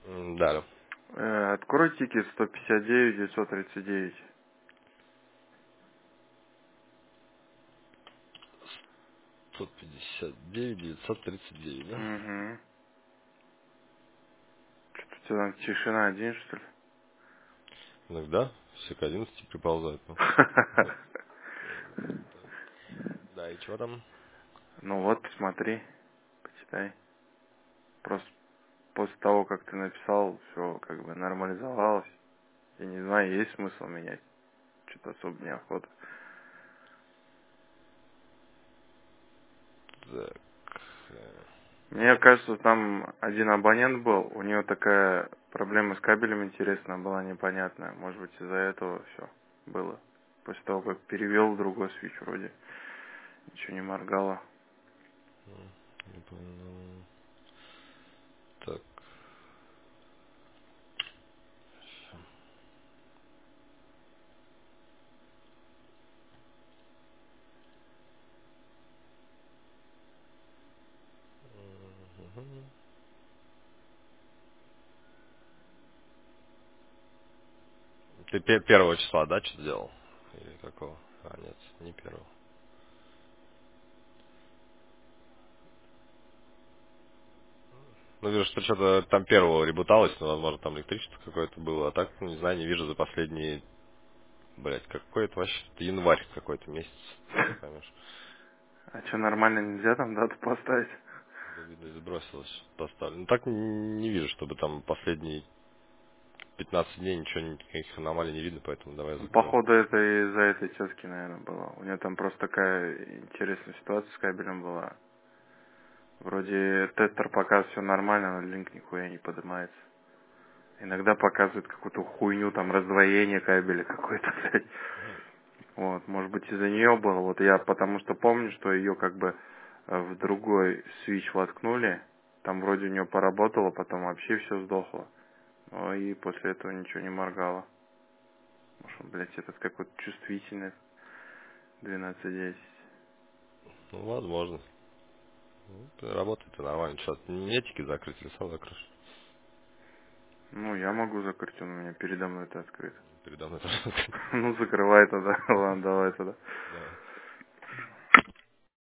Да. Открой тикет 159 939. 159 939, да? Угу. Что-то у тебя там тишина один, что ли? Иногда все к 11 приползают. Ну. Да, и что там? Ну вот, посмотри, почитай. Просто после того, как ты написал, все как бы нормализовалось. Я не знаю, есть смысл менять. Что-то особо неохота. Так. Мне кажется, там один абонент был, у него такая проблема с кабелем интересная была, непонятная. Может быть, из-за этого все было. После того, как перевел в другой свич, вроде ничего не моргало. Не понял. Так. Мгм. Ты первого числа, да, что делал? Или какого? А, нет, не первого. Ну, вижу, что что-то там первого ребуталось, но, возможно, там электричество какое-то было, а так, ну, не знаю, не вижу за последние, блядь, какой это вообще, январь какой-то месяц, не поймешь. А что, нормально нельзя там дату поставить? Да, видно, и сбросилось, поставлено. Ну, так не вижу, чтобы там последние 15 дней ничего, никаких аномалий не видно, поэтому давай Ну, закроем. походу, это из-за этой тетки, наверное, было. У нее там просто такая интересная ситуация с кабелем была. Вроде тестер показывает все нормально, но линк нихуя не поднимается. Иногда показывает какую-то хуйню, там раздвоение кабеля какое-то, блядь. Вот, может быть из-за нее было. Вот я потому что помню, что ее как бы в другой свич воткнули. Там вроде у нее поработало, потом вообще все сдохло. Ну и после этого ничего не моргало. Может, блядь, этот какой-то чувствительный 1210. Ну, возможно. Ну, работает-то нормально. Что, не тики закрыть или сам закроешь? Ну, я могу закрыть, он у меня передо мной это открыт. Передо мной тоже. Ну, закрывай тогда. Ладно, давай тогда. Давай.